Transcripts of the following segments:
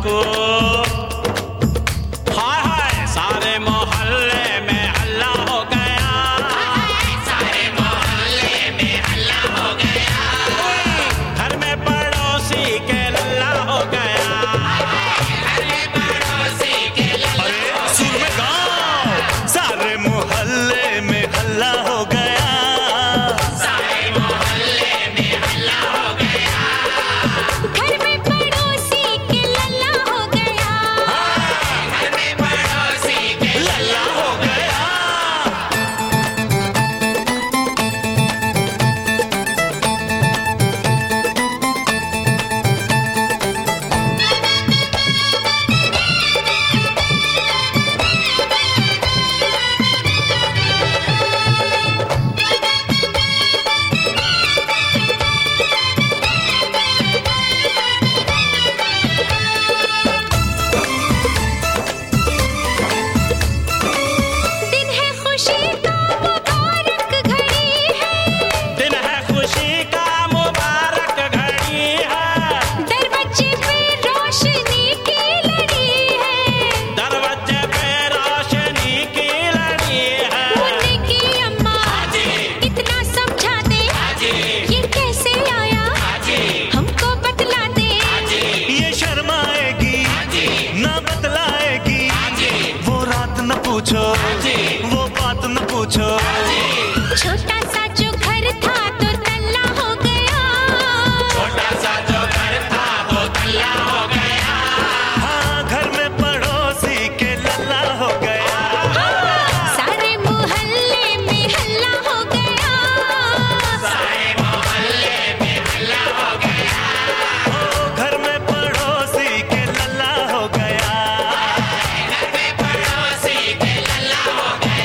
को। हाय हाय सारे मोहल्ले में हल्ला हो गया, सारे मोहल्ले में हल्ला हो गया, घर में पड़ोसी के लल्ला हो गया, घर में पड़ोसी के लल्ला। अरे सुर में गाओ, सारे मोहल्ले में हल्ला हो गया, सारे मोहल्ले में हल्ला हो गया, घर में पड़ोसी के लल्ला हो गया, घर में पड़ोसी के लल्ला हो गया। दिन है खुशी का मुबारक घड़ी है, दिन है खुशी का मुबारक घड़ी है, दरवाजे पे रोशनी की लड़ी है, दरवाजे पे रोशनी की लड़ी है। मुन्ने की अम्मा इतना समझा दे, ये कैसे आया हमको बतला दे, ये शर्माएगी ना बतलाएगी, वो रात न पूछो वो बात न पूछो। छोटा सा जो घर था तो तल्ला हो गया, छोटा सा जो घर था वो तल्ला हो गया, हाँ घर में पड़ोसी के लल्ला हो गया, सारे मोहल्ले में हल्ला हो गया, सारे मोहल्ले में हल्ला हो गया, ओ घर में पड़ोसी के लल्ला हो गया। घर में पड़ोसी के लल्ला हो गया।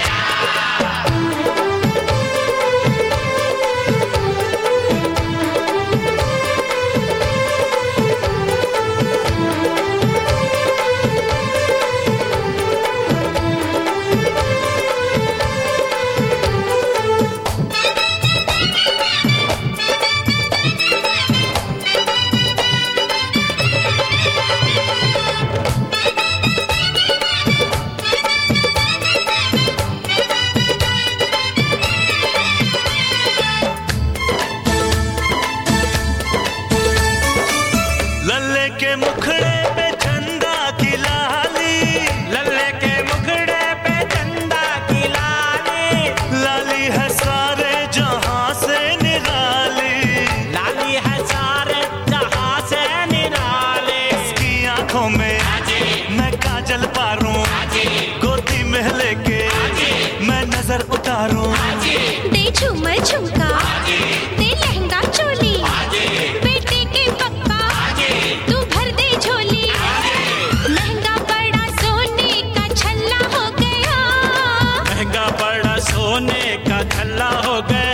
लल्ले के मुखड़े पे चंदा की लाली, लल्ले के मुखड़े पे चंदा की लाली, लाली है सारे जहां से निराली, लाली है सारे जहां से निराली। इसकी आंखों में मैं काजल पारूं, गोदी में लेके मैं नजर उतारूं, दे झूमर झुमका, दे लहंगा चोली, बेटे के पप्पा तू भर दे झोली, महंगा बड़ा सोने का छल्ला हो गया, महंगा बड़ा सोने का छल्ला हो गया।